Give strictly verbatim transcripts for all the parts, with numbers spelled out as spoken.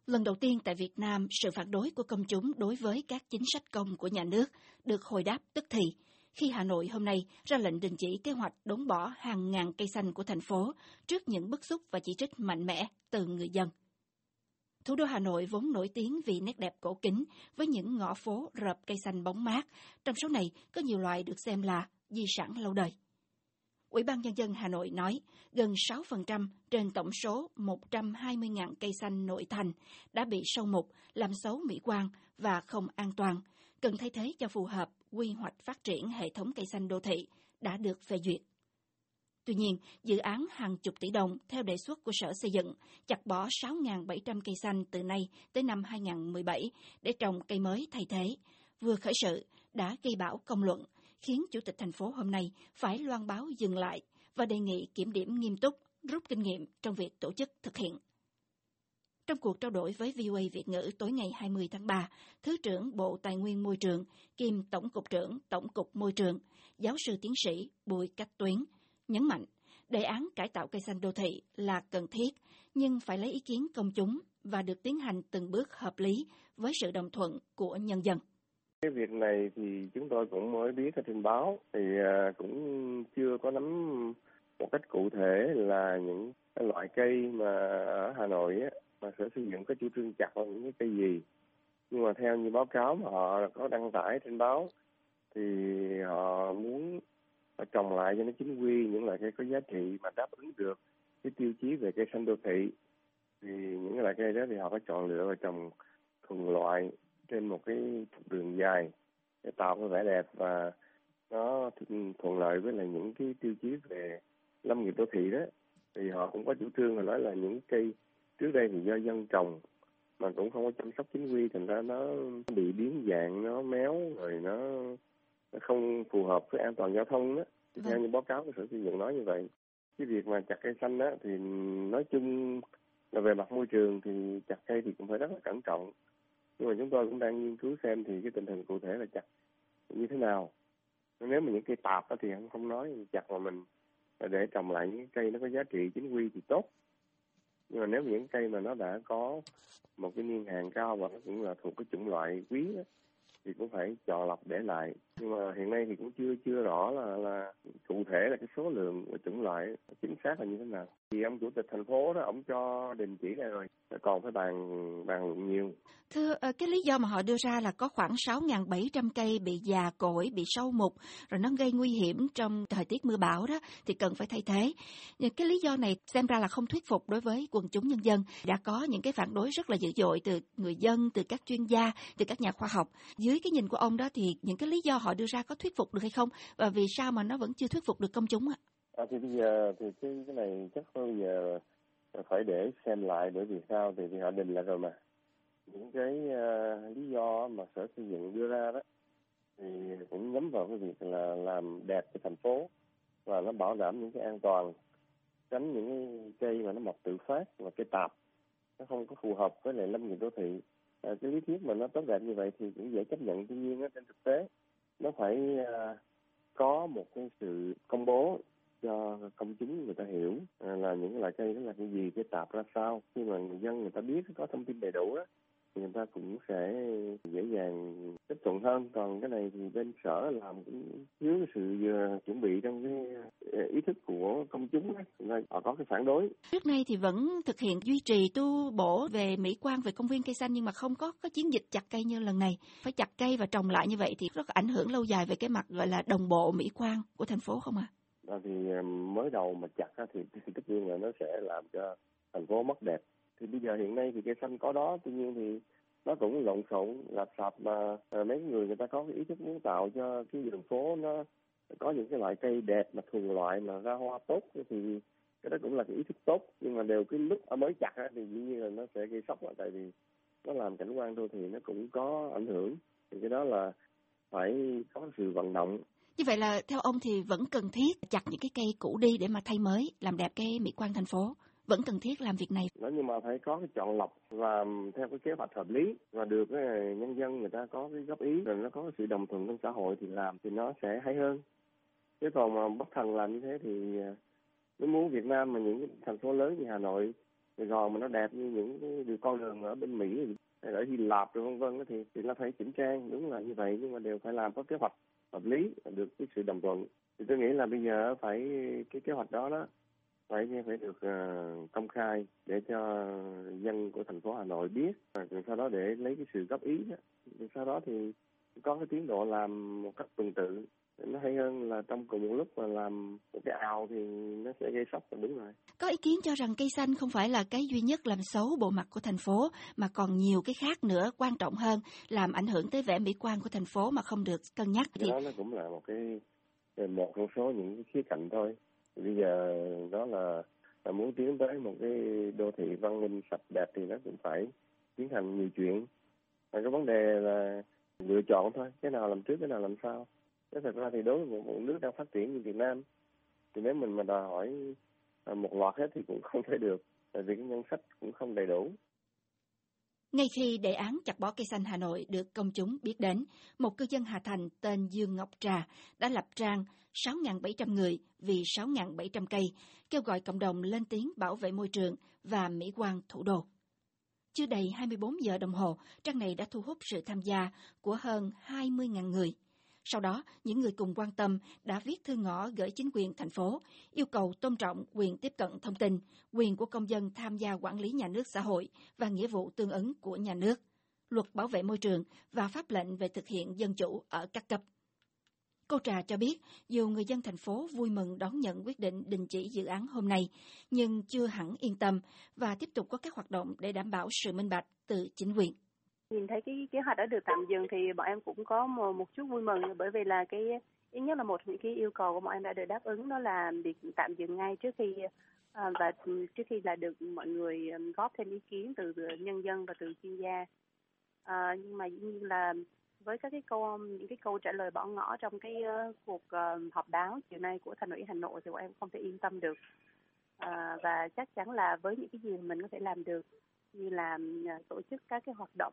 Lần đầu tiên tại Việt Nam, sự phản đối của công chúng đối với các chính sách công của nhà nước được hồi đáp tức thì, khi Hà Nội hôm nay ra lệnh đình chỉ kế hoạch đốn bỏ hàng ngàn cây xanh của thành phố trước những bức xúc và chỉ trích mạnh mẽ từ người dân. Thủ đô Hà Nội vốn nổi tiếng vì nét đẹp cổ kính với những ngõ phố rợp cây xanh bóng mát, trong số này có nhiều loại được xem là di sản lâu đời. Ủy ban Nhân dân Hà Nội nói gần sáu phần trăm trên tổng số một trăm hai mươi nghìn cây xanh nội thành đã bị sâu mục, làm xấu mỹ quan và không an toàn, cần thay thế cho phù hợp quy hoạch phát triển hệ thống cây xanh đô thị đã được phê duyệt. Tuy nhiên, dự án hàng chục tỷ đồng theo đề xuất của Sở Xây dựng chặt bỏ sáu nghìn bảy trăm cây xanh từ nay tới năm hai nghìn không trăm mười bảy để trồng cây mới thay thế, vừa khởi sự đã gây bão công luận, khiến Chủ tịch thành phố hôm nay phải loan báo dừng lại và đề nghị kiểm điểm nghiêm túc, rút kinh nghiệm trong việc tổ chức thực hiện. Trong cuộc trao đổi với vê o a Việt ngữ tối ngày hai mươi tháng ba, Thứ trưởng Bộ Tài nguyên Môi trường, kiêm Tổng cục trưởng Tổng cục Môi trường, giáo sư tiến sĩ Bùi Cách Tuyến nhấn mạnh đề án cải tạo cây xanh đô thị là cần thiết, nhưng phải lấy ý kiến công chúng và được tiến hành từng bước hợp lý với sự đồng thuận của nhân dân. Cái việc này thì chúng tôi cũng mới biết ở trên báo, thì cũng chưa có nắm một cách cụ thể là những loại cây mà ở Hà Nội á, mà Sở Xây dựng có chủ trương chặt là những cái cây gì. Nhưng mà theo như báo cáo mà họ có đăng tải trên báo thì họ muốn trồng lại cho nó chính quy những loại cây có giá trị mà đáp ứng được cái tiêu chí về cây xanh đô thị. Thì những loại cây đó thì họ có chọn lựa và trồng thuần loại trên một cái trục đường dài để tạo cái vẻ đẹp và nó thuận lợi với là những cái tiêu chí về lâm nghiệp đô thị đó. Thì họ cũng có chủ trương là nói là những cây trước đây thì do dân trồng mà cũng không có chăm sóc chính quy, thành ra nó bị biến dạng, nó méo rồi nó, nó không phù hợp với an toàn giao thông đó. Thì theo như báo cáo của Sở Xây dựng nói như vậy. Cái việc mà chặt cây xanh đó thì nói chung là về mặt môi trường thì chặt cây thì cũng phải rất là cẩn trọng. Nhưng mà chúng tôi cũng đang nghiên cứu xem thì cái tình hình cụ thể là chặt như thế nào. Nếu mà những cây tạp đó thì không không nói, chặt mà mình để trồng lại những cây nó có giá trị chính quy thì tốt. Nhưng mà nếu những cây mà nó đã có một cái niên hạn cao và nó cũng là thuộc cái chủng loại quý đó, thì cũng phải chọn lọc để lại. Nhưng mà hiện nay thì cũng chưa chưa rõ là là cụ thể là cái số lượng và chủng loại chính xác là như thế nào. Thì ông chủ tịch thành phố đó, ông cho đình chỉ này rồi, còn phải bàn bàn luận nhiều. Thưa, cái lý do mà họ đưa ra là có khoảng sáu nghìn bảy trăm cây bị già cỗi, bị sâu mục, rồi nó gây nguy hiểm trong thời tiết mưa bão đó, thì cần phải thay thế. Nhưng cái lý do này xem ra là không thuyết phục đối với quần chúng nhân dân. Đã có những cái phản đối rất là dữ dội từ người dân, từ các chuyên gia, từ các nhà khoa học. Dưới cái nhìn của ông đó thì những cái lý do họ đưa ra có thuyết phục được hay không? Và vì sao mà nó vẫn chưa thuyết phục được công chúng ạ? À, thì bây giờ thì cái cái này chắc bây giờ phải để xem lại, bởi vì sao thì, thì họ định lại rồi mà. Những cái uh, lý do mà Sở Xây dựng đưa ra đó thì cũng nhắm vào cái việc là làm đẹp cái thành phố và nó bảo đảm những cái an toàn, tránh những cái cây mà nó mọc tự phát và cây tạp nó không có phù hợp với lại lâm nghiệp đô thị. À, cái lý thuyết mà nó tốt đẹp như vậy thì cũng dễ chấp nhận, tuy nhiên á, trên thực tế nó phải uh, có một cái sự công bố cho công chúng người ta hiểu à, là những loại cây đó là cái gì, cái tạp ra sao. Khi mà người dân người ta biết có thông tin đầy đủ đó thì người ta cũng sẽ dễ dàng tiếp thuận hơn. Còn cái này thì bên sở làm cũng thiếu sự uh, chuẩn bị trong cái uh, ý thức của công chúng đó, nên họ có cái phản đối. Trước nay thì vẫn thực hiện duy trì tu bổ về mỹ quan, về công viên cây xanh, nhưng mà không có có chiến dịch chặt cây như lần này. Phải chặt cây và trồng lại như vậy thì rất ảnh hưởng lâu dài về cái mặt gọi là đồng bộ mỹ quan của thành phố không ạ? À? À, thì mới đầu mà chặt thì, thì tất nhiên là nó sẽ làm cho thành phố mất đẹp. Thì bây giờ hiện nay thì cây xanh có đó, tuy nhiên thì nó cũng lộn xộn, lạp xạp mà à, mấy người người ta có cái ý thức muốn tạo cho cái đường phố nó có những cái loại cây đẹp mà thuần loại mà ra hoa tốt, thì cái đó cũng là cái ý thức tốt. Nhưng mà đều cái lúc mới chặt thì dĩ nhiên là nó sẽ gây sốc, là tại vì nó làm cảnh quan đô thị nó cũng có ảnh hưởng. Thì cái đó là phải có sự vận động. Như vậy là theo ông thì vẫn cần thiết chặt những cái cây cũ đi để mà thay mới, làm đẹp cái mỹ quan thành phố. Vẫn cần thiết làm việc này. Đó, nhưng mà phải có cái chọn lọc và theo cái kế hoạch hợp lý và được cái nhân dân người ta có cái góp ý, rồi nó có cái sự đồng thuận trong xã hội thì làm thì nó sẽ hay hơn. Chứ còn mà bất thần làm như thế thì nếu muốn Việt Nam mà những cái thành phố lớn như Hà Nội Sài Gòn mà nó đẹp như những cái đường con đường ở bên Mỹ hay ở Hy Lạp rồi vân vân thì thì nó phải chỉnh trang, đúng là như vậy, nhưng mà đều phải làm có kế hoạch hợp lý, được cái sự đồng thuận. Thì tôi nghĩ là bây giờ phải cái kế hoạch đó đó phải phải được uh, công khai để cho dân của thành phố Hà Nội biết, rồi sau đó để lấy cái sự góp ý đó. Rồi sau đó thì có cái tiến độ làm một cách tuần tự, nó hay hơn là trong cùng một lúc mà làm một cái ào thì nó sẽ gây sốc, là đúng rồi. Có ý kiến cho rằng cây xanh không phải là cái duy nhất làm xấu bộ mặt của thành phố, mà còn nhiều cái khác nữa quan trọng hơn, làm ảnh hưởng tới vẻ mỹ quan của thành phố mà không được cân nhắc. Thì đó nó cũng là một cái một trong số những cái khía cạnh thôi. Thì bây giờ đó là, là muốn tiến tới một cái đô thị văn minh sạch đẹp thì nó cũng phải tiến hành nhiều chuyện. Và cái vấn đề là lựa chọn thôi, cái nào làm trước, cái nào làm sau. Thế thật ra thì đối với một, một nước đang phát triển như Việt Nam, thì nếu mình mà đòi hỏi một loạt hết thì cũng không thể được, tại vì cái ngân sách cũng không đầy đủ. Ngay khi đề án chặt bỏ cây xanh Hà Nội được công chúng biết đến, một cư dân Hà Thành tên Dương Ngọc Trà đã lập trang sáu nghìn bảy trăm người vì sáu nghìn bảy trăm cây, kêu gọi cộng đồng lên tiếng bảo vệ môi trường và mỹ quan thủ đô. Chưa đầy hai mươi bốn giờ đồng hồ, trang này đã thu hút sự tham gia của hơn hai mươi nghìn người. Sau đó, những người cùng quan tâm đã viết thư ngõ gửi chính quyền thành phố, yêu cầu tôn trọng quyền tiếp cận thông tin, quyền của công dân tham gia quản lý nhà nước xã hội và nghĩa vụ tương ứng của nhà nước, luật bảo vệ môi trường và pháp lệnh về thực hiện dân chủ ở các cấp. Cô Trà cho biết, dù người dân thành phố vui mừng đón nhận quyết định đình chỉ dự án hôm nay, nhưng chưa hẳn yên tâm và tiếp tục có các hoạt động để đảm bảo sự minh bạch từ chính quyền. Nhìn thấy cái kế hoạch đã được tạm dừng thì bọn em cũng có một, một chút vui mừng, bởi vì là cái ít nhất là một trong những cái yêu cầu của bọn em đã được đáp ứng, đó là việc tạm dừng ngay trước khi à, và trước khi là được mọi người góp thêm ý kiến từ nhân dân và từ chuyên gia. À, nhưng mà như là với các cái câu những cái câu trả lời bỏ ngỏ trong cái uh, cuộc uh, họp báo chiều nay của Thành ủy Hà Nội thì bọn em không thể yên tâm được. À, và chắc chắn là với những cái gì mình có thể làm được, như là uh, tổ chức các cái hoạt động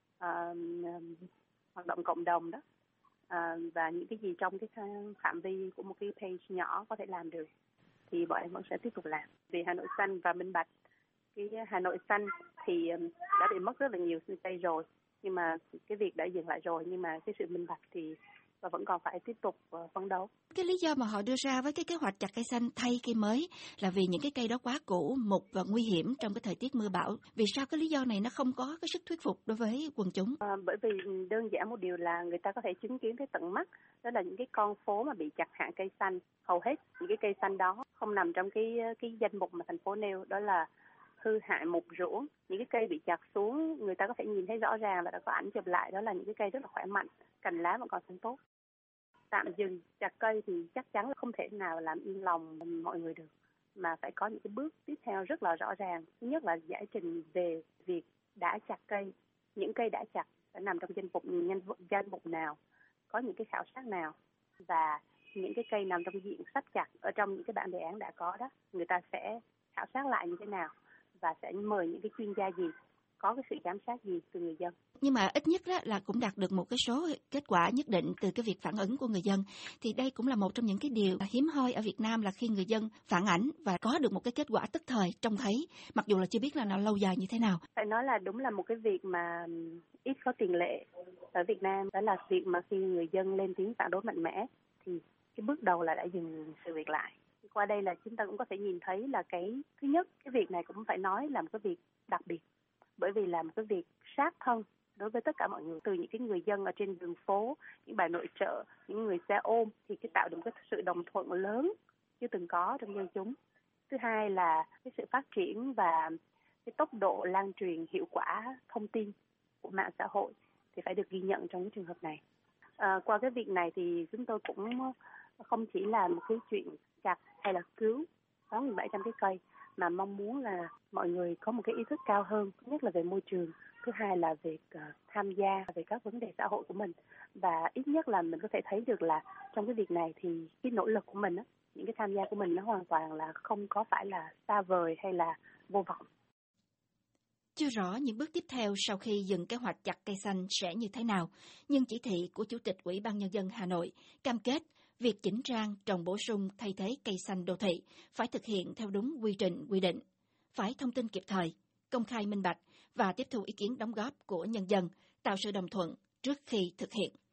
uh, hoạt động cộng đồng đó, uh, và những cái gì trong cái phạm vi của một cái page nhỏ có thể làm được thì bọn em vẫn sẽ tiếp tục làm. Vì Hà Nội xanh và minh bạch, cái Hà Nội xanh thì um, đã bị mất rất là nhiều cây rồi, nhưng mà cái việc đã dừng lại rồi, nhưng mà cái sự minh bạch thì và vẫn còn phải tiếp tục uh, phấn đấu. Cái lý do mà họ đưa ra với cái kế hoạch chặt cây xanh thay cây mới là vì những cái cây đó quá cũ, mục và nguy hiểm trong cái thời tiết mưa bão. Vì sao cái lý do này nó không có cái sức thuyết phục đối với quần chúng? À, bởi vì đơn giản một điều là người ta có thể chứng kiến thấy tận mắt, đó là những cái con phố mà bị chặt hạ cây xanh, hầu hết những cái cây xanh đó không nằm trong cái cái danh mục mà thành phố nêu, đó là hư hại mục ruộng. Những cái cây bị chặt xuống, người ta có thể nhìn thấy rõ ràng và đã có ảnh chụp lại, đó là những cái cây rất là khỏe mạnh, cành lá vẫn còn xanh tốt. Tạm dừng chặt cây thì chắc chắn là không thể nào làm yên lòng mọi người được, mà phải có những cái bước tiếp theo rất là rõ ràng. Thứ nhất là giải trình về việc đã chặt cây, những cây đã chặt phải nằm trong danh mục danh mục nào, có những cái khảo sát nào, và những cái cây nằm trong diện sắp chặt ở trong những cái bản đề án đã có đó, người ta sẽ khảo sát lại như thế nào và sẽ mời những cái chuyên gia gì, có cái sự giám sát gì từ người dân. Nhưng mà ít nhất đó là cũng đạt được một cái số kết quả nhất định từ cái việc phản ứng của người dân. Thì đây cũng là một trong những cái điều hiếm hoi ở Việt Nam, là khi người dân phản ảnh và có được một cái kết quả tức thời trông thấy, mặc dù là chưa biết là nó lâu dài như thế nào. Phải nói là đúng là một cái việc mà ít có tiền lệ ở Việt Nam, đó là việc mà khi người dân lên tiếng phản đối mạnh mẽ thì cái bước đầu là đã dừng sự việc lại. Qua đây là chúng ta cũng có thể nhìn thấy là cái thứ nhất, cái việc này cũng phải nói là một cái việc đặc biệt, bởi vì là một cái việc sát thân đối với tất cả mọi người, từ những cái người dân ở trên đường phố, những bà nội trợ, những người xe ôm, thì cái tạo được cái sự đồng thuận lớn chưa từng có trong dân chúng. Thứ hai là cái sự phát triển và cái tốc độ lan truyền hiệu quả thông tin của mạng xã hội thì phải được ghi nhận trong cái trường hợp này. À, qua cái việc này thì chúng tôi cũng không chỉ là một cái chuyện chặt hay là cứu sáu nghìn bảy trăm cái cây, mà mong muốn là mọi người có một cái ý thức cao hơn, thứ nhất là về môi trường, thứ hai là về uh, tham gia về các vấn đề xã hội của mình, và ít nhất là mình có thể thấy được là trong cái việc này thì cái nỗ lực của mình á, những cái tham gia của mình nó hoàn toàn là không có phải là xa vời hay là vô vọng. Chưa rõ những bước tiếp theo sau khi dừng kế hoạch chặt cây xanh sẽ như thế nào, nhưng chỉ thị của Chủ tịch Ủy ban Nhân dân Hà Nội cam kết việc chỉnh trang, trồng bổ sung thay thế cây xanh đô thị phải thực hiện theo đúng quy trình quy định. phải thông tin kịp thời, công khai minh bạch và tiếp thu ý kiến đóng góp của nhân dân, tạo sự đồng thuận trước khi thực hiện.